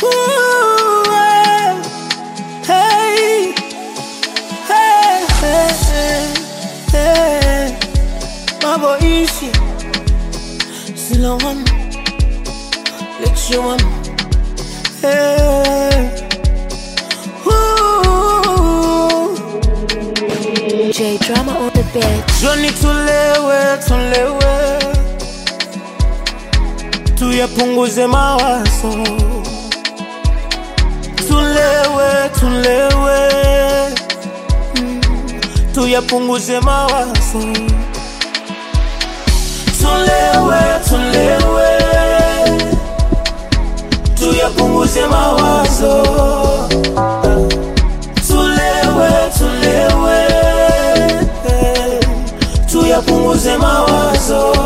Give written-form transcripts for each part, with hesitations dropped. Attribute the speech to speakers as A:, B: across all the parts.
A: Ooh, hey, hey, hey, hey. Mambo ishi sila one, let you one. Hey. Ooh.
B: J Drama on the bed.
A: Joni tulewe, tuyapunguze mawazo. Tulewe, tuyapunguze mawazo. Tulewe, tuyapunguze mawazo. Tulewe, tuyapunguze mawazo.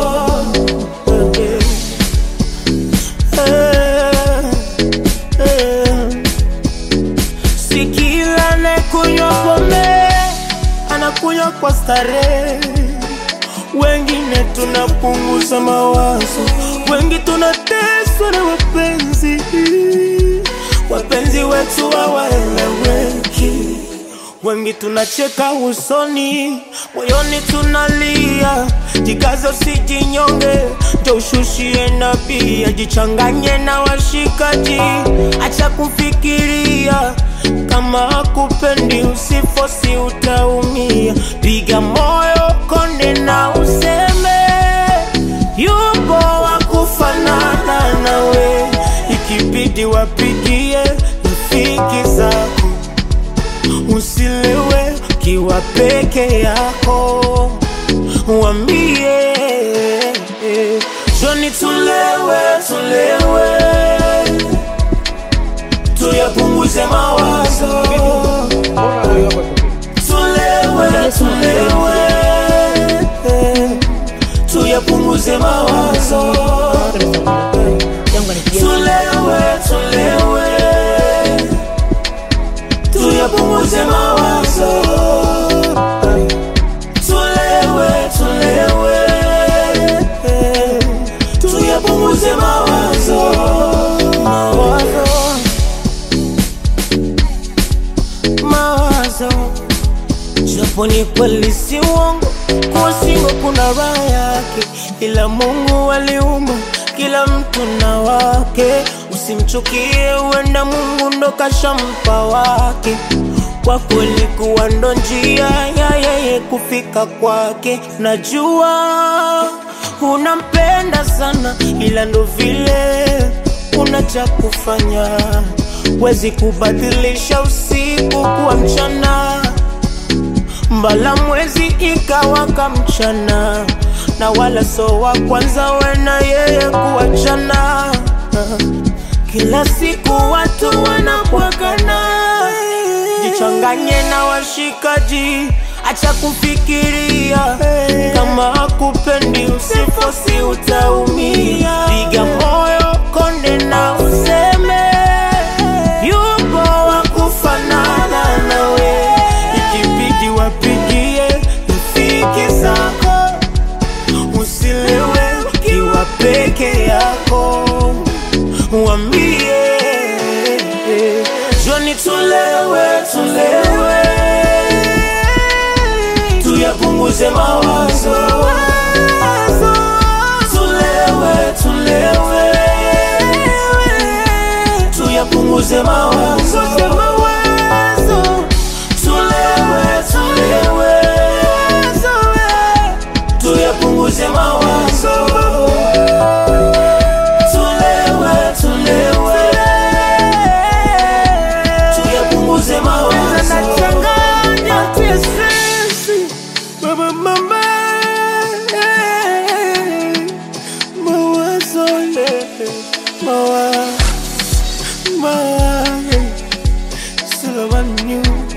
A: Sikila nekunywa pombe, anakunywa kwa starehe. Wengine tunapunguza mawazo, wengi tunateswa na wapenzi wetu hawaeleweki. Wengi tunacheka usoni, moyoni tunalia. Jikaze usijinyonge, njo ushushie na pia. Jichanganye na washikaji, acha kufikiria. Kama hakupendi usifosi utaumia. Piga moyo konde na useme yupo wakufanana nawe. Ikibidi wapigie rafiki zako. Usilewe kiwa peke yako, uambie Joni tulewe, tuyapunguze mawazo. Tulewe, tuyapunguze mawazo. Tulewe, tuyapunguze mawazo. Tulewe, tuyapunguze mawazo. Mawazo. Japo ni kweli si uongo, kwa singo kuna raha yake. Ila Mungu aliumba kila mtu na wake. Usimchukie, uenda Mungu ndo kashampa wake. Kwa kweli kuwa ndo njia ya yeye kufika kwake. Najua unampenda sana, ila ndo vile una cha kufanya. Wezi kubadilisha usiku kuwa mchana, mbala mwezi ikawaka mchana. Na wala so wa kwanza wena yeye kuachana. Kila siku watu wanapwakana. Jichanganye na washikaji, acha kufikiria. Kama hakupendi usifosi utaumia. Piga moyo konde na useme yupo wakufanana nawe. Ikibidi wapigie rafiki zako. Usilewe kiwa peke yako, uambie Joni tulewe, tuyapunguze mawazo. Tulewe, tuyapunguze mawazo. Tulewe, tuyapunguze mawazo. Tuyapunguze mawazo. Nachanganya tia sensi, baba mama. Mawazo mawazo, sila one new.